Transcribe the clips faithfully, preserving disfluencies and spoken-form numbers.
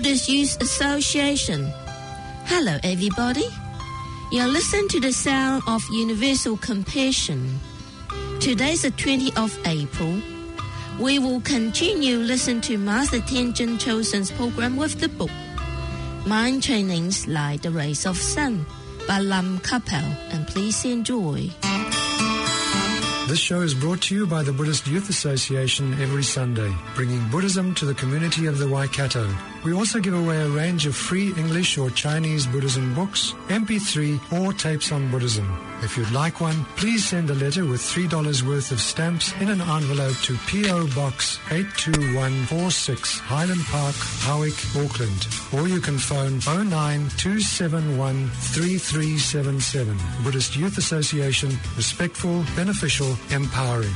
Buddhist Youth Association. Hello, everybody. You're listening to the sound of universal compassion. Today's the twentieth of April. We will continue listening to Master Tenzin Chosen's program with the book Mind Trainings Like the Rays of Sun by Lam Kapel, and please enjoy. This show is brought to you by the Buddhist Youth Association every Sunday, bringing Buddhism to the community of the Waikato. We also give away a range of free English or Chinese Buddhism books, M P three or tapes on Buddhism. If you'd like one, please send a letter with three dollars worth of stamps in an envelope to P O Box eight two one four six, Highland Park, Howick, Auckland. Or you can phone oh nine two seven one three three seven seven. Buddhist Youth Association, respectful, beneficial, empowering.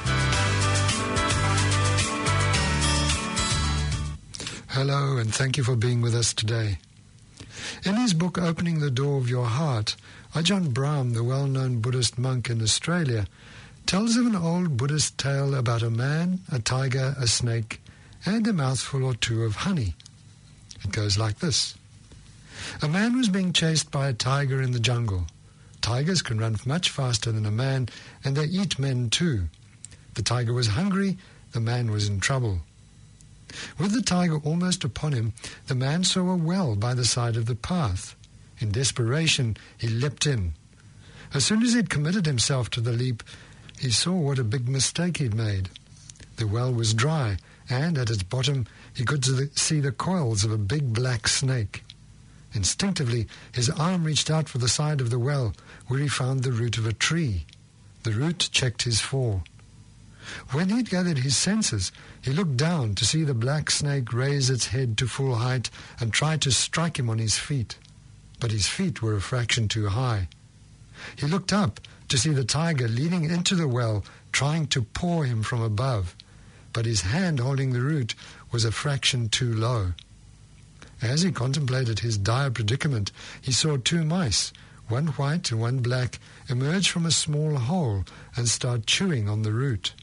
Hello, and thank you for being with us today. In his book, Opening the Door of Your Heart, Ajahn Brahm, the well-known Buddhist monk in Australia, tells of an old Buddhist tale about a man, a tiger, a snake, and a mouthful or two of honey. It goes like this. A man was being chased by a tiger in the jungle. Tigers can run much faster than a man, and they eat men too. The tiger was hungry, the man was in trouble. With the tiger almost upon him, the man saw a well by the side of the path. In desperation, he leapt in. As soon as he had committed himself to the leap, he saw what a big mistake he'd made. The well was dry, and at its bottom he could see the coils of a big black snake. Instinctively, his arm reached out for the side of the well, where he found the root of a tree. The root checked his fall. When he'd gathered his senses, he looked down to see the black snake raise its head to full height and try to strike him on his feet. But his feet were a fraction too high. He looked up to see the tiger leaning into the well, trying to paw him from above. But his hand holding the root was a fraction too low. As he contemplated his dire predicament, he saw two mice, one white and one black, emerge from a small hole and start chewing on the root.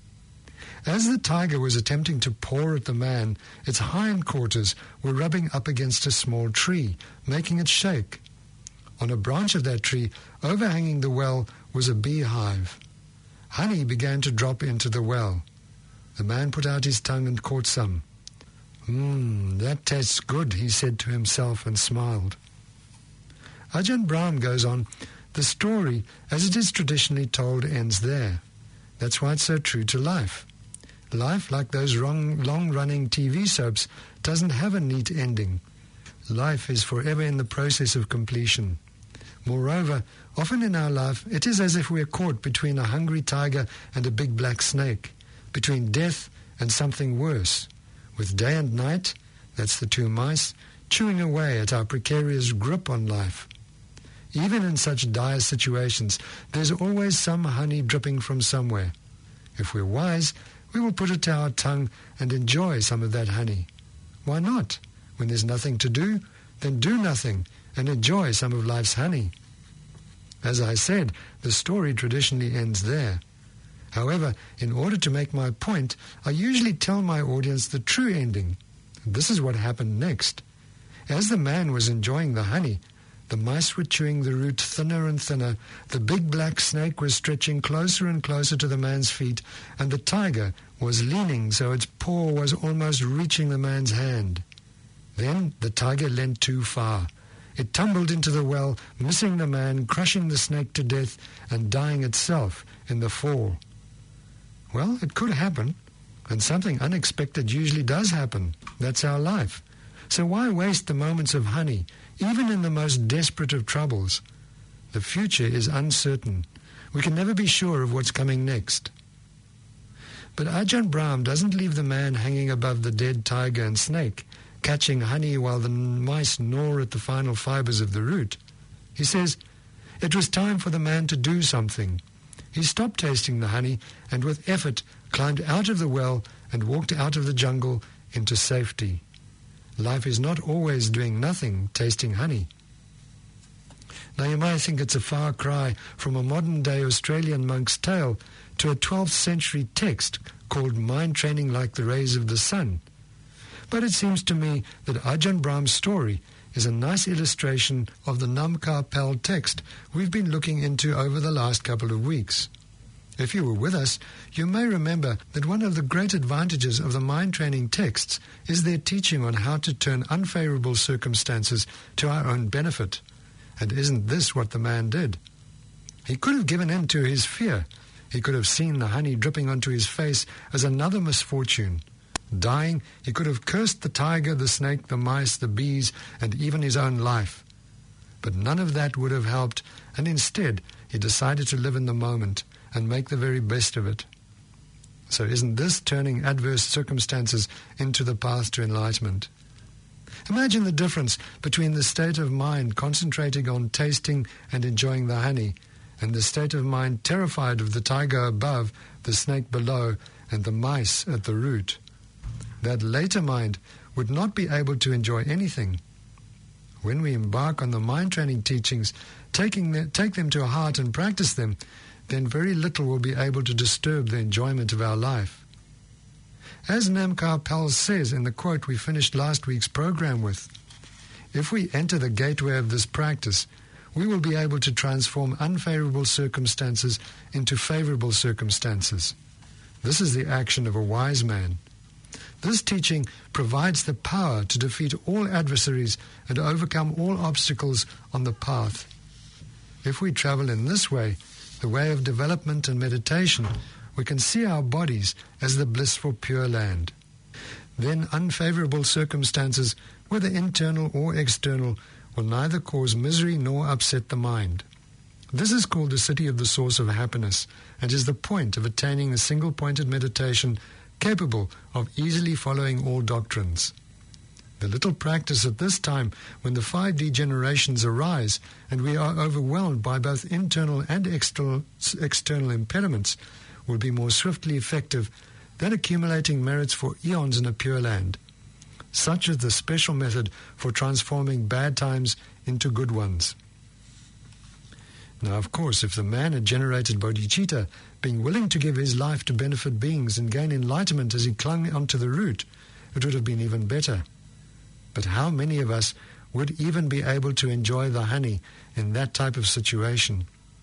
As the tiger was attempting to paw at the man, its hindquarters were rubbing up against a small tree, making it shake. On a branch of that tree, overhanging the well, was a beehive. Honey began to drop into the well. The man put out his tongue and caught some. Mmm, that tastes good, he said to himself and smiled. Ajahn Brahm goes on, the story, as it is traditionally told, ends there. That's why it's so true to life. Life, like those wrong, long-running T V soaps, doesn't have a neat ending. Life is forever in the process of completion. Moreover, often in our life, it is as if we are caught between a hungry tiger and a big black snake, between death and something worse, with day and night, that's the two mice, chewing away at our precarious grip on life. Even in such dire situations, there's always some honey dripping from somewhere. If we're wise, we will put it to our tongue and enjoy some of that honey. Why not? When there's nothing to do, then do nothing and enjoy some of life's honey. As I said, the story traditionally ends there. However, in order to make my point, I usually tell my audience the true ending. This is what happened next. As the man was enjoying the honey, the mice were chewing the root thinner and thinner, the big black snake was stretching closer and closer to the man's feet, and the tiger was leaning so its paw was almost reaching the man's hand. Then the tiger leant too far. It tumbled into the well, missing the man, crushing the snake to death, and dying itself in the fall. Well, it could happen, and something unexpected usually does happen. That's our life. So why waste the moments of honey, even in the most desperate of troubles? The future is uncertain. We can never be sure of what's coming next. But Ajahn Brahm doesn't leave the man hanging above the dead tiger and snake, catching honey while the mice gnaw at the final fibers of the root. He says, it was time for the man to do something. He stopped tasting the honey and with effort climbed out of the well and walked out of the jungle into safety. Life is not always doing nothing, tasting honey. Now you might think it's a far cry from a modern-day Australian monk's tale to a twelfth century text called Mind Training Like the Rays of the Sun. But it seems to me that Ajahn Brahm's story is a nice illustration of the Namkha Pel text we've been looking into over the last couple of weeks. If you were with us, you may remember that one of the great advantages of the mind training texts is their teaching on how to turn unfavorable circumstances to our own benefit. And isn't this what the man did? He could have given in to his fear. He could have seen the honey dripping onto his face as another misfortune. Dying, he could have cursed the tiger, the snake, the mice, the bees, and even his own life. But none of that would have helped, and instead he decided to live in the moment and make the very best of it. So isn't this turning adverse circumstances into the path to enlightenment? Imagine the difference between the state of mind concentrating on tasting and enjoying the honey and the state of mind terrified of the tiger above, the snake below, and the mice at the root. That later mind would not be able to enjoy anything. When we embark on the mind training teachings, taking the, take them to heart and practice them, then very little will be able to disturb the enjoyment of our life. As Namkha Pel says in the quote we finished last week's program with, if we enter the gateway of this practice, we will be able to transform unfavorable circumstances into favorable circumstances. This is the action of a wise man. This teaching provides the power to defeat all adversaries and overcome all obstacles on the path. If we travel in this way, the way of development and meditation, we can see our bodies as the blissful Pure Land. Then unfavorable circumstances, whether internal or external, will neither cause misery nor upset the mind. This is called the city of the source of happiness, and is the point of attaining a single-pointed meditation capable of easily following all doctrines. The little practice at this time, when the five degenerations arise and we are overwhelmed by both internal and external, external impediments, will be more swiftly effective than accumulating merits for eons in a Pure Land. Such is the special method for transforming bad times into good ones. Now, of course, if the man had generated bodhicitta, being willing to give his life to benefit beings and gain enlightenment as he clung onto the root, it would have been even better. But how many of us would even be able to enjoy the honey in that type of situation?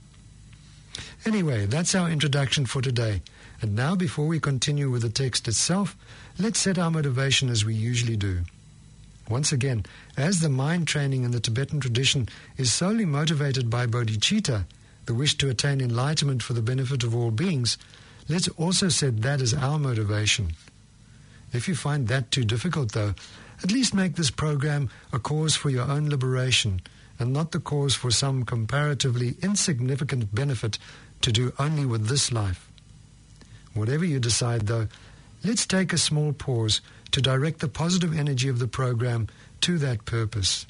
Anyway, that's our introduction for today. And now, before we continue with the text itself, let's set our motivation as we usually do. Once again, as the mind training in the Tibetan tradition is solely motivated by bodhicitta, the wish to attain enlightenment for the benefit of all beings, let's also set that as our motivation. If you find that too difficult, though, at least make this program a cause for your own liberation and not the cause for some comparatively insignificant benefit to do only with this life. Whatever you decide, though, let's take a small pause to direct the positive energy of the program to that purpose.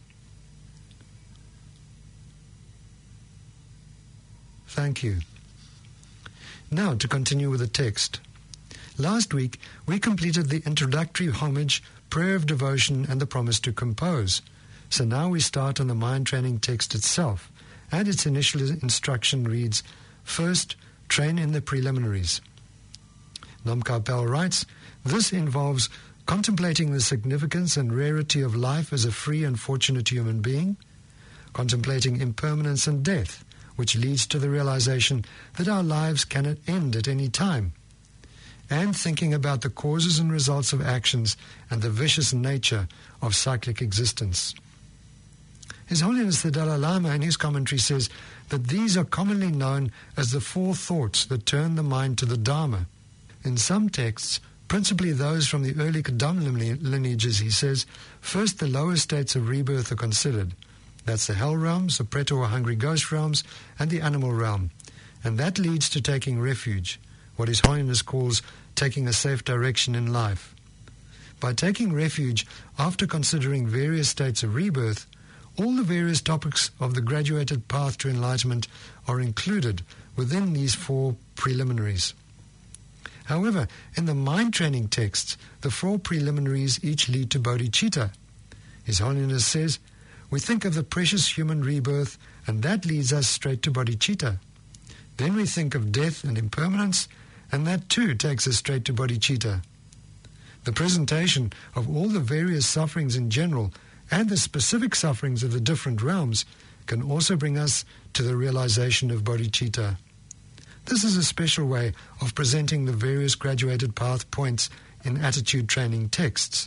Thank you. Now to continue with the text. Last week, we completed the introductory homage, prayer of devotion, and the promise to compose. So now we start on the mind training text itself, and its initial instruction reads, First, train in the preliminaries. Namkha Pel writes, this involves contemplating the significance and rarity of life as a free and fortunate human being, contemplating impermanence and death, which leads to the realization that our lives cannot end at any time, and thinking about the causes and results of actions and the vicious nature of cyclic existence. His Holiness the Dalai Lama in his commentary says that these are commonly known as the four thoughts that turn the mind to the Dharma. In some texts, principally those from the early Kadam lineages, he says, first the lower states of rebirth are considered. That's the hell realms, the preto or hungry ghost realms, and the animal realm. And that leads to taking refuge, what His Holiness calls taking a safe direction in life. By taking refuge, after considering various states of rebirth, all the various topics of the graduated path to enlightenment are included within these four preliminaries. However, in the mind training texts, the four preliminaries each lead to bodhicitta. His Holiness says, we think of the precious human rebirth, and that leads us straight to bodhicitta. Then we think of death and impermanence, and that too takes us straight to bodhicitta. The presentation of all the various sufferings in general and the specific sufferings of the different realms can also bring us to the realization of bodhicitta. This is a special way of presenting the various graduated path points in attitude training texts.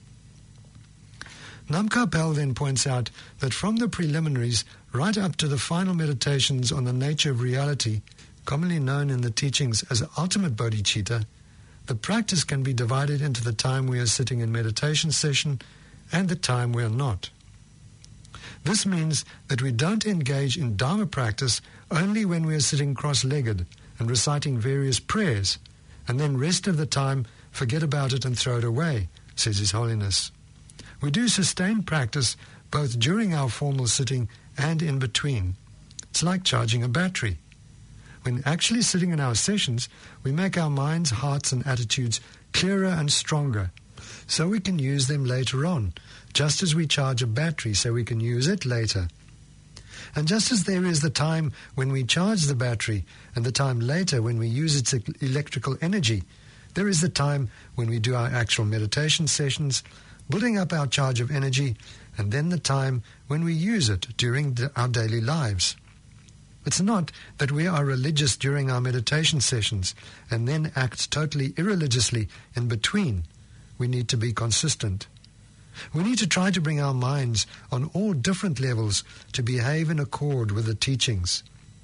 Nam Kapel then points out that from the preliminaries right up to the final meditations on the nature of reality, commonly known in the teachings as ultimate bodhicitta, the practice can be divided into the time we are sitting in meditation session and the time we are not. This means that we don't engage in Dharma practice only when we are sitting cross-legged and reciting various prayers, and then rest of the time forget about it and throw it away, says His Holiness. We do sustained practice both during our formal sitting and in between. It's like charging a battery. When actually sitting in our sessions, we make our minds, hearts and attitudes clearer and stronger, so we can use them later on, just as we charge a battery so we can use it later. And just as there is the time when we charge the battery and the time later when we use its electrical energy, there is the time when we do our actual meditation sessions, building up our charge of energy, and then the time when we use it during the, our daily lives. It's not that we are religious during our meditation sessions and then act totally irreligiously in between. We need to be consistent. We need to try to bring our minds on all different levels to behave in accord with the teachings.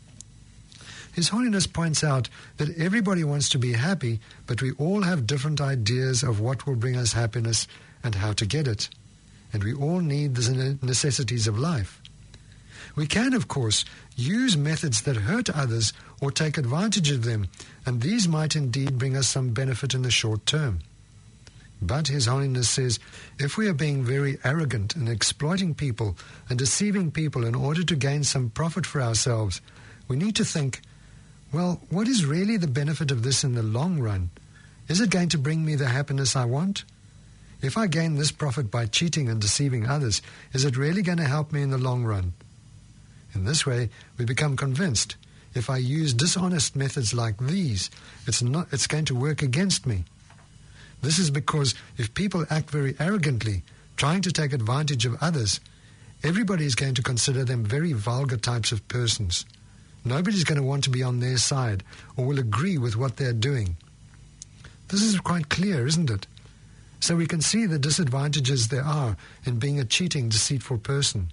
His Holiness points out that everybody wants to be happy, but we all have different ideas of what will bring us happiness and how to get it. And we all need the necessities of life. We can, of course, use methods that hurt others or take advantage of them, and these might indeed bring us some benefit in the short term. But His Holiness says, if we are being very arrogant and exploiting people and deceiving people in order to gain some profit for ourselves, we need to think, well, what is really the benefit of this in the long run? Is it going to bring me the happiness I want? If I gain this profit by cheating and deceiving others, is it really going to help me in the long run? In this way, we become convinced, if I use dishonest methods like these, it's not, it's going to work against me. This is because if people act very arrogantly, trying to take advantage of others, everybody is going to consider them very vulgar types of persons. Nobody's going to want to be on their side or will agree with what they're doing. This is quite clear, isn't it? So we can see the disadvantages there are in being a cheating, deceitful person.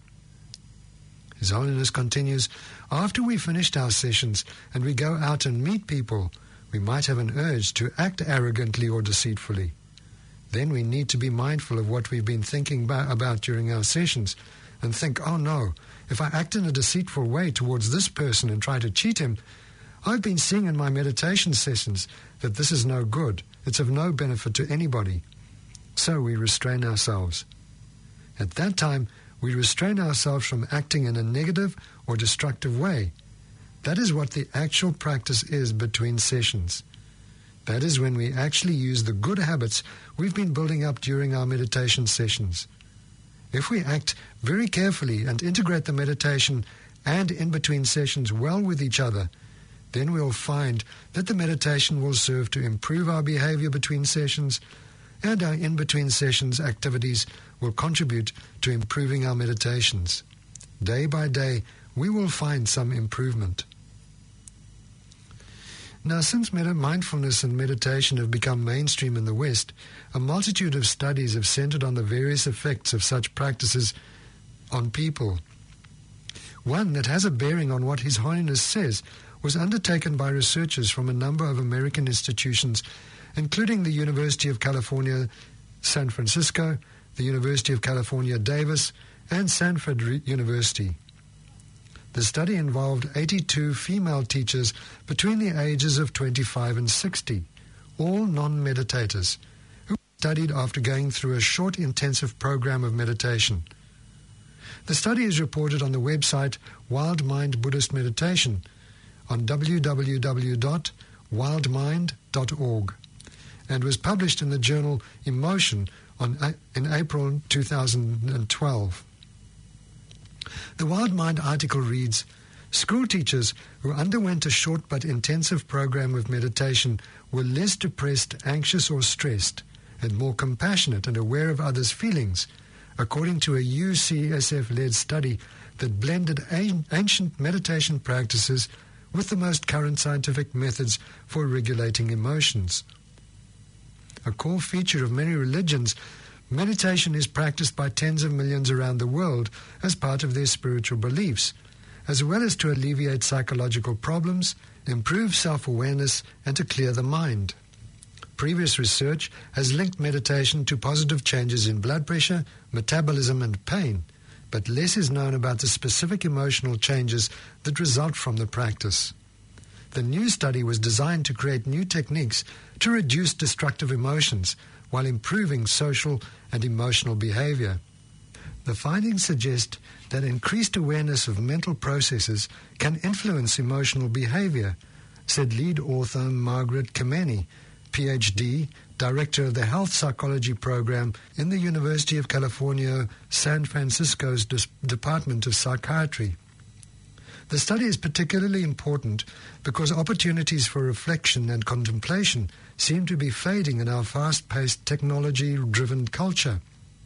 His Holiness continues, after we finished our sessions and we go out and meet people, we might have an urge to act arrogantly or deceitfully. Then we need to be mindful of what we've been thinking about during our sessions and think, oh no, if I act in a deceitful way towards this person and try to cheat him, I've been seeing in my meditation sessions that this is no good. It's of no benefit to anybody. So we restrain ourselves. At that time, we restrain ourselves from acting in a negative or destructive way. That is what the actual practice is between sessions. That is when we actually use the good habits we've been building up during our meditation sessions. If we act very carefully and integrate the meditation and in-between sessions well with each other, then we'll find that the meditation will serve to improve our behavior between sessions, and our in-between sessions activities will contribute to improving our meditations. Day by day, we will find some improvement. Now, since mindfulness and meditation have become mainstream in the West, a multitude of studies have centered on the various effects of such practices on people. One that has a bearing on what His Holiness says was undertaken by researchers from a number of American institutions, including the University of California, San Francisco, the University of California, Davis, and Stanford University. The study involved eighty-two female teachers between the ages of twenty-five and sixty, all non-meditators, who studied after going through a short intensive program of meditation. The study is reported on the website Wild Mind Buddhist Meditation on w w w dot wild mind dot org and was published in the journal Emotion on, in April two thousand twelve. The Wild Mind article reads, school teachers who underwent a short but intensive program of meditation were less depressed, anxious or stressed, and more compassionate and aware of others' feelings, according to a U C S F-led study that blended ancient meditation practices with the most current scientific methods for regulating emotions. A core feature of many religions, meditation is practiced by tens of millions around the world as part of their spiritual beliefs, as well as to alleviate psychological problems, improve self-awareness, and to clear the mind. Previous research has linked meditation to positive changes in blood pressure, metabolism, and pain, but less is known about the specific emotional changes that result from the practice. The new study was designed to create new techniques to reduce destructive emotions while improving social and emotional behavior. The findings suggest that increased awareness of mental processes can influence emotional behavior, said lead author Margaret Kameni, P H D, Director of the Health Psychology Program in the University of California, San Francisco's Dis- Department of Psychiatry. The study is particularly important because opportunities for reflection and contemplation seem to be fading in our fast-paced, technology-driven culture.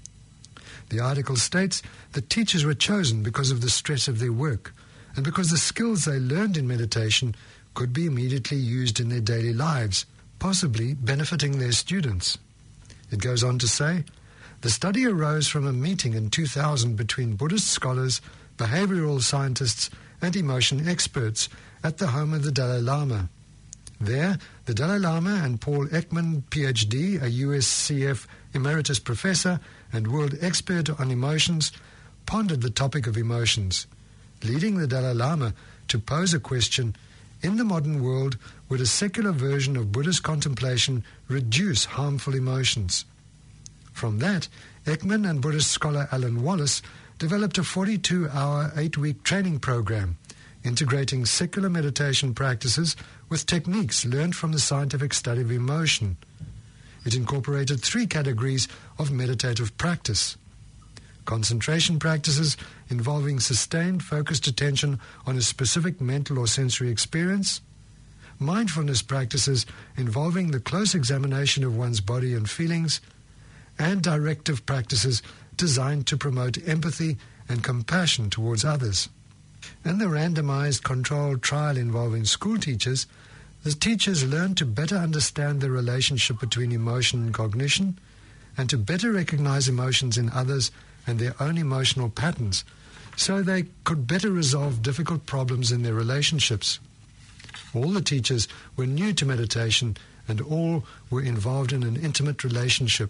The article states that teachers were chosen because of the stress of their work and because the skills they learned in meditation could be immediately used in their daily lives, possibly benefiting their students. It goes on to say, the study arose from a meeting in two thousand between Buddhist scholars, behavioral scientists, and emotion experts at the home of the Dalai Lama. There, the Dalai Lama and Paul Ekman, P H D, a U S C F emeritus professor and world expert on emotions, pondered the topic of emotions, leading the Dalai Lama to pose a question: in the modern world, would a secular version of Buddhist contemplation reduce harmful emotions? From that, Ekman and Buddhist scholar Alan Wallace developed a forty-two hour, eight-week training program, integrating secular meditation practices with techniques learned from the scientific study of emotion. It incorporated three categories of meditative practice: concentration practices involving sustained, focused attention on a specific mental or sensory experience; mindfulness practices involving the close examination of one's body and feelings; and directive practices designed to promote empathy and compassion towards others. In the randomized controlled trial involving school teachers, the teachers learned to better understand the relationship between emotion and cognition, and to better recognize emotions in others and their own emotional patterns, so they could better resolve difficult problems in their relationships. All the teachers were new to meditation, and all were involved in an intimate relationship.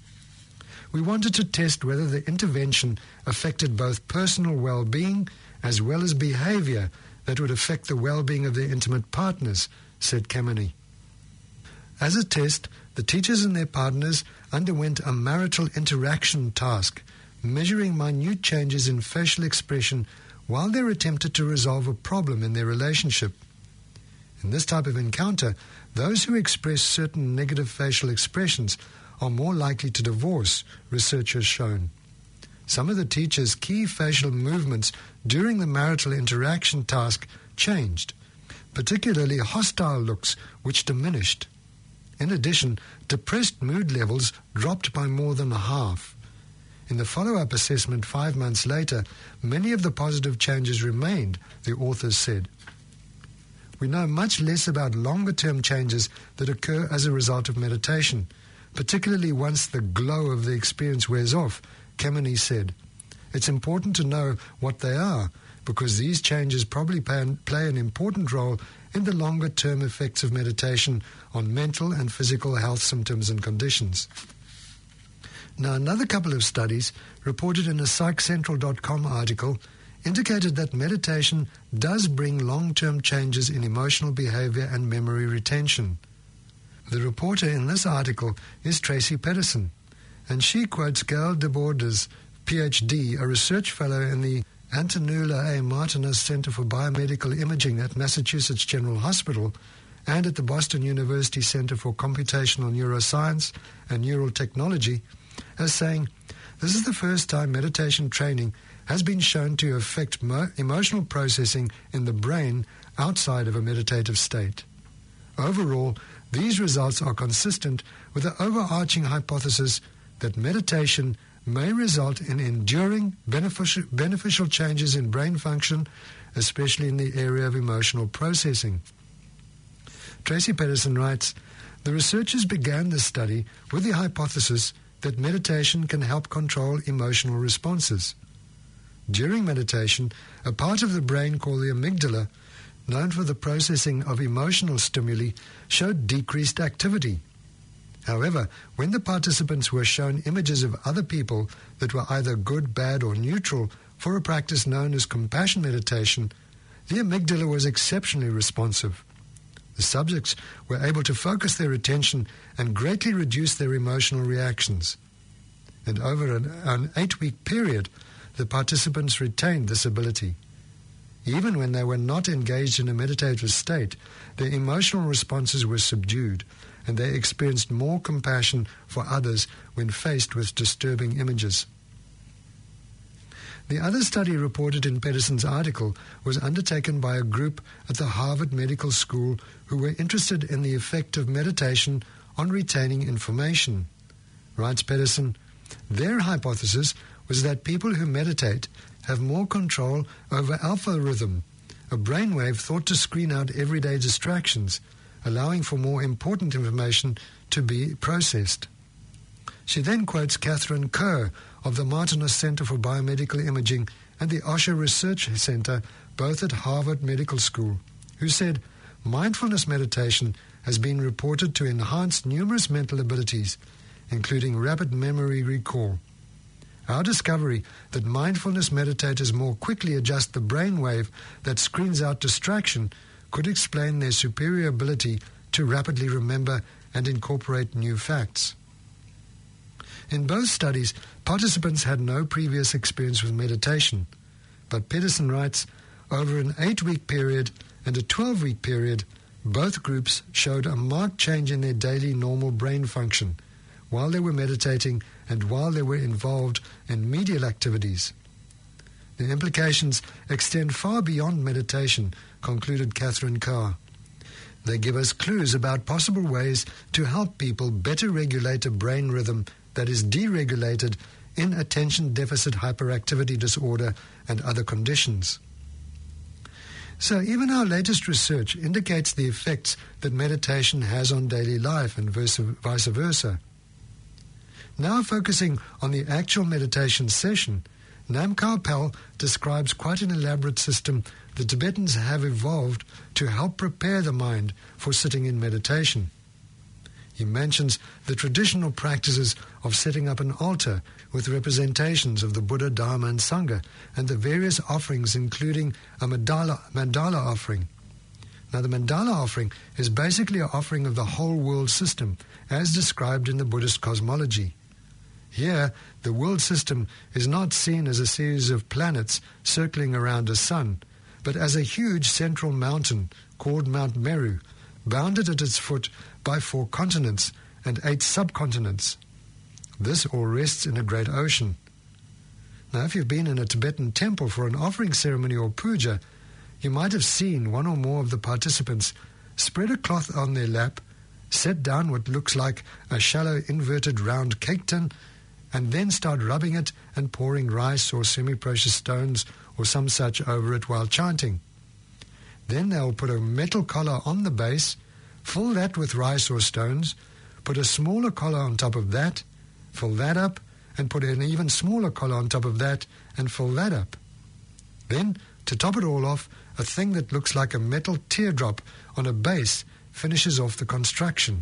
We wanted to test whether the intervention affected both personal well-being as well as behavior that would affect the well-being of their intimate partners, said Kameni. As a test, the teachers and their partners underwent a marital interaction task, measuring minute changes in facial expression while they attempted to resolve a problem in their relationship. In this type of encounter, those who express certain negative facial expressions are more likely to divorce, research has shown. Some of the teachers' key facial movements during the marital interaction task changed, particularly hostile looks, which diminished. In addition, depressed mood levels dropped by more than half. In the follow-up assessment five months later, many of the positive changes remained, the authors said. We know much less about longer-term changes that occur as a result of meditation, particularly once the glow of the experience wears off, Kameni said. It's important to know what they are, because these changes probably play an important role in the longer-term effects of meditation on mental and physical health symptoms and conditions. Now, another couple of studies reported in a Psych Central dot com article indicated that meditation does bring long-term changes in emotional behavior and memory retention. The reporter in this article is Tracy Pedersen, and she quotes Gail DeBordes, P H D, a research fellow in the Antonula A. Martinez Center for Biomedical Imaging at Massachusetts General Hospital and at the Boston University Center for Computational Neuroscience and Neural Technology, as saying, this is the first time meditation training has been shown to affect mo- emotional processing in the brain outside of a meditative state. Overall, these results are consistent with the overarching hypothesis that meditation may result in enduring beneficial, beneficial changes in brain function, especially in the area of emotional processing. Tracy Pedersen writes, the researchers began this study with the hypothesis that meditation can help control emotional responses. During meditation, a part of the brain called the amygdala, known for the processing of emotional stimuli, showed decreased activity. However, when the participants were shown images of other people that were either good, bad, or neutral for a practice known as compassion meditation, the amygdala was exceptionally responsive. The subjects were able to focus their attention and greatly reduce their emotional reactions. And over an, an eight-week period, the participants retained this ability. Even when they were not engaged in a meditative state, their emotional responses were subdued, and they experienced more compassion for others when faced with disturbing images. The other study reported in Pedersen's article was undertaken by a group at the Harvard Medical School who were interested in the effect of meditation on retaining information. Writes Pedersen, their hypothesis was that people who meditate have more control over alpha rhythm, a brainwave thought to screen out everyday distractions, allowing for more important information to be processed. She then quotes Catherine Kerr of the Martinus Center for Biomedical Imaging and the Osher Research Center, both at Harvard Medical School, who said, mindfulness meditation has been reported to enhance numerous mental abilities, including rapid memory recall. Our discovery that mindfulness meditators more quickly adjust the brainwave that screens out distraction could explain their superior ability to rapidly remember and incorporate new facts. In both studies, participants had no previous experience with meditation, but Pedersen writes, over an eight-week period and a twelve-week period, both groups showed a marked change in their daily normal brain function while they were meditating and while they were involved in medial activities. The implications extend far beyond meditation, concluded Catherine Carr. They give us clues about possible ways to help people better regulate a brain rhythm that is deregulated in attention deficit hyperactivity disorder and other conditions. So even our latest research indicates the effects that meditation has on daily life and vice versa. Now focusing on the actual meditation session, Nam Kao Pal describes quite an elaborate system the Tibetans have evolved to help prepare the mind for sitting in meditation. He mentions the traditional practices of setting up an altar with representations of the Buddha, Dharma, and Sangha, and the various offerings, including a mandala, mandala offering. Now, the mandala offering is basically an offering of the whole world system, as described in the Buddhist cosmology. Here, the world system is not seen as a series of planets circling around a sun, but as a huge central mountain called Mount Meru, bounded at its foot by four continents and eight subcontinents. This all rests in a great ocean. Now, if you've been in a Tibetan temple for an offering ceremony or puja, you might have seen one or more of the participants spread a cloth on their lap, set down what looks like a shallow inverted round cake tin, and then start rubbing it and pouring rice or semi-precious stones or some such over it while chanting. Then they'll put a metal collar on the base, fill that with rice or stones, put a smaller collar on top of that, fill that up, and put an even smaller collar on top of that and fill that up. Then, to top it all off, a thing that looks like a metal teardrop on a base finishes off the construction.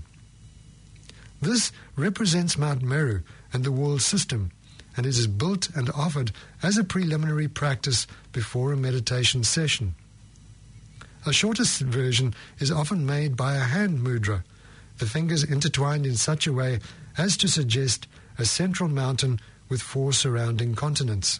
This represents Mount Meru and the world system, and it is built and offered as a preliminary practice before a meditation session. A shorter version is often made by a hand mudra, the fingers intertwined in such a way as to suggest a central mountain with four surrounding continents.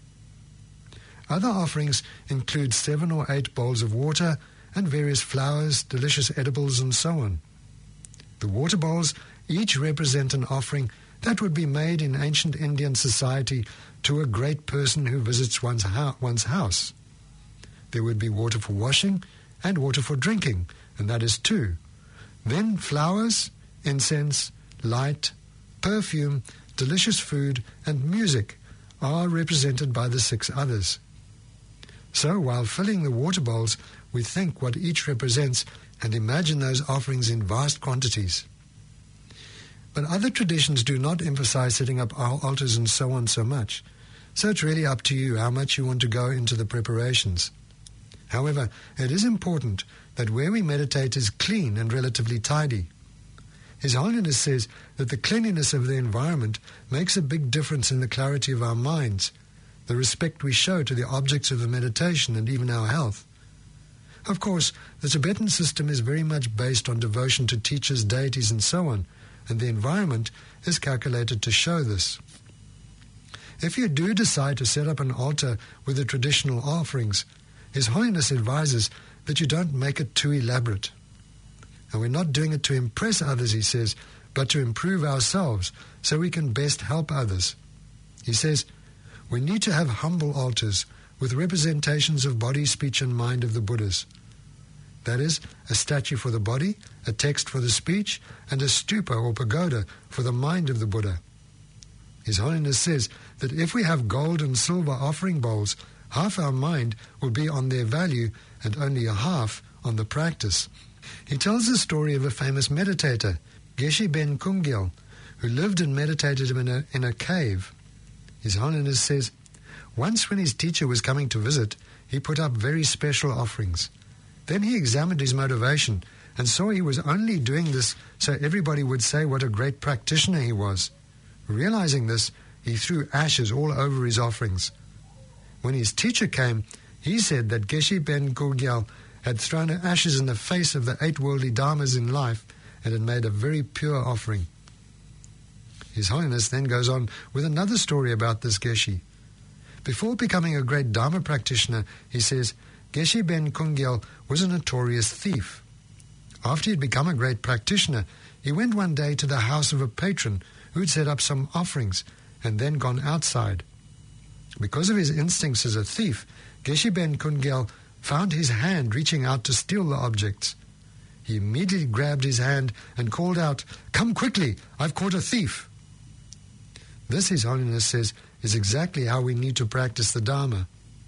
Other offerings include seven or eight bowls of water and various flowers, delicious edibles, and so on. The water bowls each represent an offering that would be made in ancient Indian society to a great person who visits one's, ho- one's house. There would be water for washing and water for drinking, and that is two. Then flowers, incense, light, perfume, delicious food, and music are represented by the six others. So while filling the water bowls, we think what each represents and imagine those offerings in vast quantities. But other traditions do not emphasize setting up altars and so on so much. So it's really up to you how much you want to go into the preparations. However, it is important that where we meditate is clean and relatively tidy. His Holiness says that the cleanliness of the environment makes a big difference in the clarity of our minds, the respect we show to the objects of the meditation, and even our health. Of course, the Tibetan system is very much based on devotion to teachers, deities, and so on, and the environment is calculated to show this. If you do decide to set up an altar with the traditional offerings, His Holiness advises that you don't make it too elaborate. And we're not doing it to impress others, he says, but to improve ourselves so we can best help others. He says, we need to have humble altars with representations of body, speech, and mind of the Buddhas. That is, a statue for the body, a text for the speech, and a stupa or pagoda for the mind of the Buddha. His Holiness says that if we have gold and silver offering bowls, half our mind will be on their value and only a half on the practice. He tells the story of a famous meditator, Geshe Ben Kungyal, who lived and meditated in a, in a cave. His Holiness says, once when his teacher was coming to visit, he put up very special offerings. Then he examined his motivation and saw he was only doing this so everybody would say what a great practitioner he was. Realizing this, he threw ashes all over his offerings. When his teacher came, he said that Geshe Ben Kungyal had thrown ashes in the face of the eight worldly dharmas in life and had made a very pure offering. His Holiness then goes on with another story about this Geshe. Before becoming a great Dharma practitioner, he says, Geshe Ben Kungyal was a notorious thief. After he had become a great practitioner, he went one day to the house of a patron who had set up some offerings and then gone outside. Because of his instincts as a thief, Geshe Ben Kungyal found his hand reaching out to steal the objects. He immediately grabbed his hand and called out, "Come quickly, I've caught a thief." This, His Holiness says, is exactly how we need to practice the Dharma.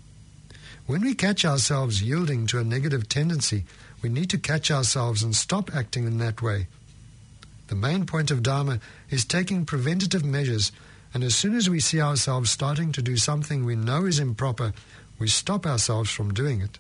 When we catch ourselves yielding to a negative tendency, we need to catch ourselves and stop acting in that way. The main point of Dharma is taking preventative measures, and as soon as we see ourselves starting to do something we know is improper, we stop ourselves from doing it.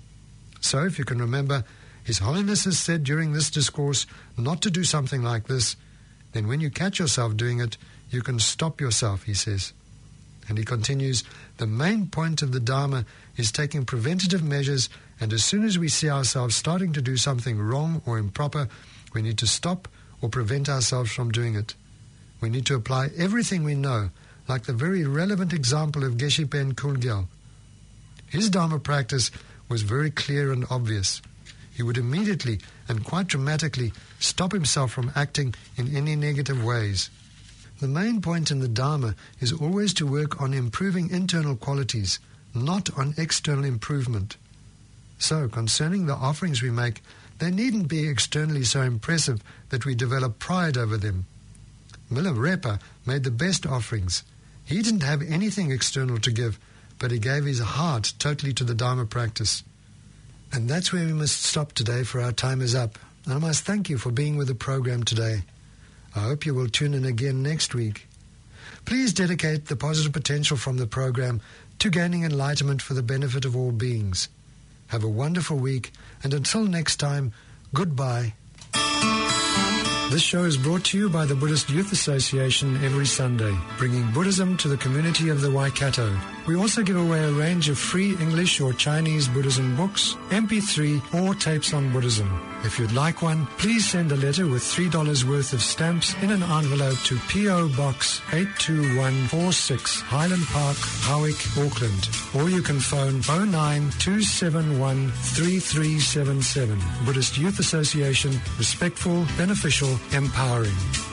So, if you can remember, His Holiness has said during this discourse not to do something like this, then when you catch yourself doing it, you can stop yourself, he says. And he continues, the main point of the Dharma is taking preventative measures, and as soon as we see ourselves starting to do something wrong or improper, we need to stop or prevent ourselves from doing it. We need to apply everything we know, like the very relevant example of Geshe Ben Kungyal. His Dharma practice was very clear and obvious. He would immediately and quite dramatically stop himself from acting in any negative ways. The main point in the Dharma is always to work on improving internal qualities, not on external improvement. So, concerning the offerings we make, they needn't be externally so impressive that we develop pride over them. Milarepa made the best offerings. He didn't have anything external to give, but he gave his heart totally to the Dharma practice. And that's where we must stop today, for our time is up. And I must thank you for being with the program today. I hope you will tune in again next week. Please dedicate the positive potential from the program to gaining enlightenment for the benefit of all beings. Have a wonderful week, and until next time, goodbye. This show is brought to you by the Buddhist Youth Association every Sunday, bringing Buddhism to the community of the Waikato. We also give away a range of free English or Chinese Buddhism books, M P three, or tapes on Buddhism. If you'd like one, please send a letter with three dollars worth of stamps in an envelope to P O Box eight two one four six, Highland Park, Howick, Auckland. Or you can phone oh nine two seven one three three seven seven. Buddhist Youth Association, respectful, beneficial, empowering.